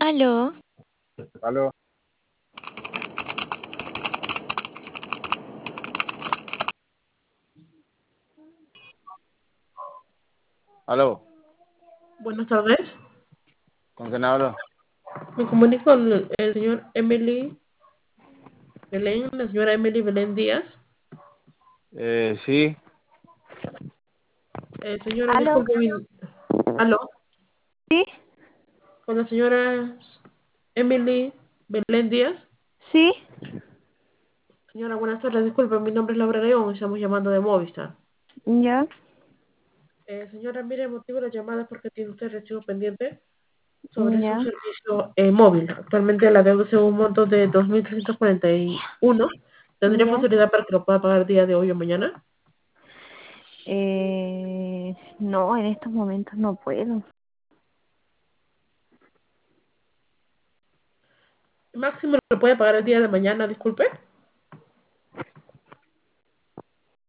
Aló, Aló, aló, Buenas tardes. ¿con quién hablo? Me comunico con el señor Emily Belén, la señora Emily Belén Díaz. Sí, Señora, aló, disculpe Aló, sí, con la señora Emily Belén Díaz. sí, Señora, buenas tardes. Disculpe, mi nombre es Laura León. Estamos llamando de Movistar. ya, Señora, mire, el motivo de la llamada es porque tiene usted recibo pendiente sobre su ya, servicio móvil. Actualmente la deuda es un monto de 2.341. ¿Tendría ya. facilidad para que lo pueda pagar el día de hoy o mañana? No, en estos momentos no puedo. Máximo lo puede pagar el día de mañana, disculpe.